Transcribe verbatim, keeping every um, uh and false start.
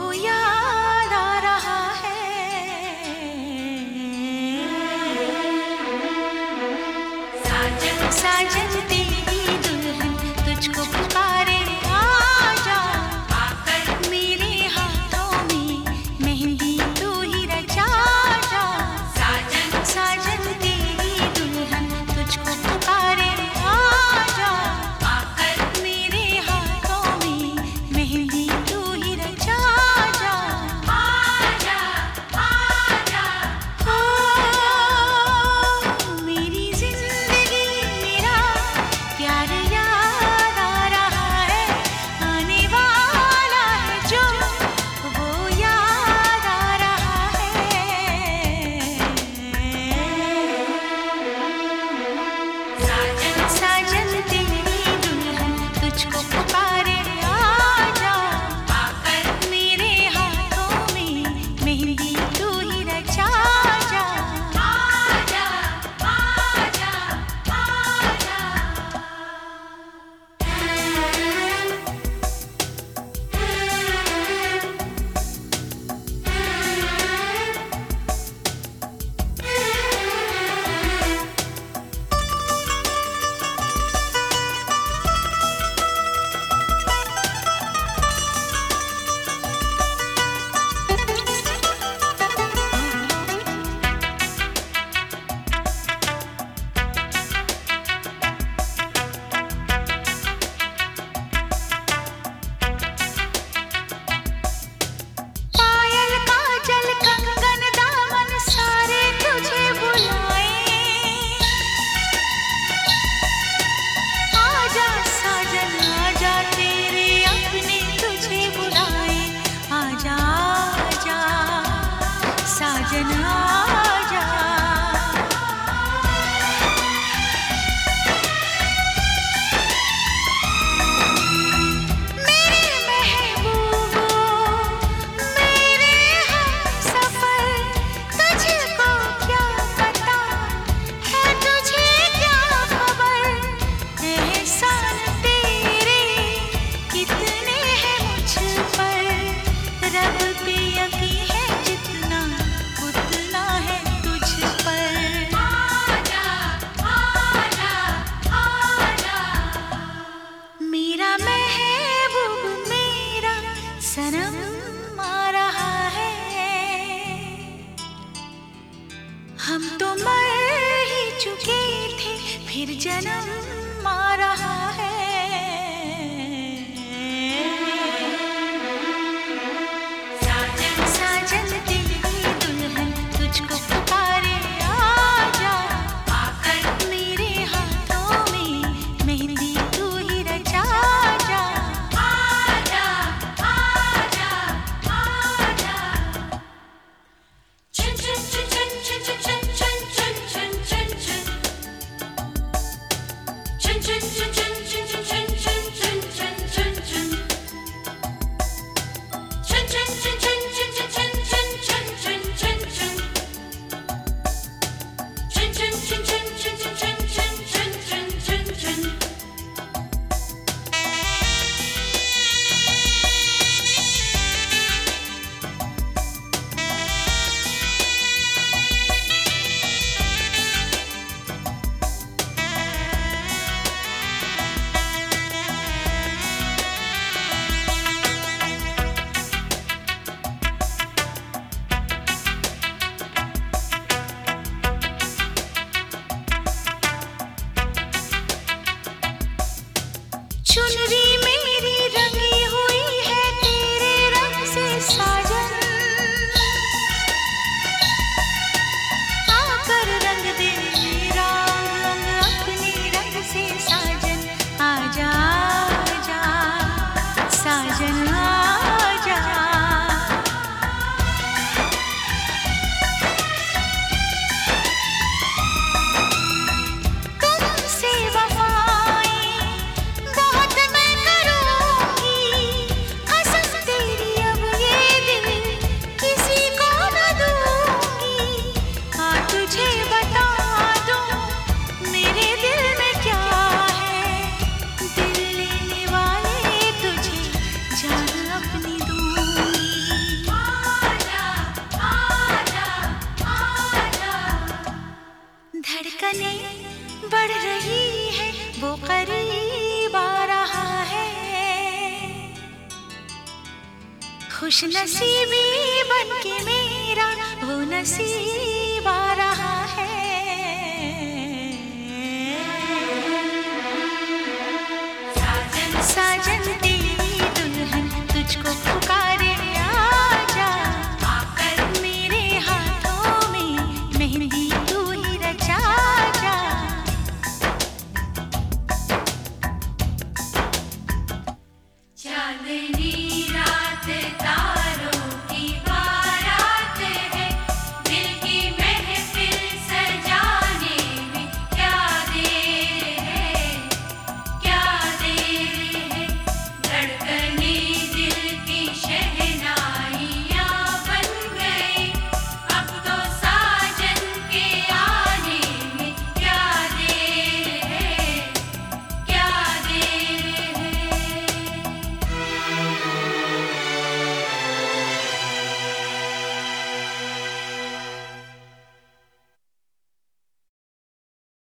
याद आ रहा है। साजन साजन तेरी दुल्हन तुझको पुकारे, आजा आकर मेरे हाथों में मेहंदी तू ही रचा जा। साजन साजन तेरी दुल्हन तुझको पुकारे, आजा आकर मेरे हाथों में मेहंदी तू ही रचा जा। आजा आजा ओ मेरी जिंदगी मेरा प्यार याद आ रहा है। आने वाला है जो वो याद आ रहा है। साजन साजन तेरी दुल्हन तुझको पुकारे, आजा आकर मेरे हाथों में मेहंदी तू ही रचा जा। आजा आजा आजा पायल काजल कंगन दामन सारे तुझे बुलाए, आजा साजन आजा तेरे अपने तुझे बुलाए। आजा आजा साजन आजा। मेरे महबूबो मेरे हमसफर, तुझको क्या पता है तुझे क्या खबर। एहसान तेरे कितने हैं मुझ पर, रब पे यकीन है जितना उतना है तुझ पर। आजा आजा आजा मेरा महबूब मेरा सनम आ रहा है। हम तो मर ही चुके थे फिर जन्म आ रहा है। साजन साजन तेरी दुल्हन तुझको पुकारे, आजा आकर मेरे हाथों में मेहंदी तू ही रचा जा। आजा आजा आजा चुन चुन चुन चुन चुन चुन चुन चुन चुन चुन चुन चुन चुन चुन तुमसे वफाएं बहुत मैंने खुश नसीबी बन के मेरा वो नसीब आ रहा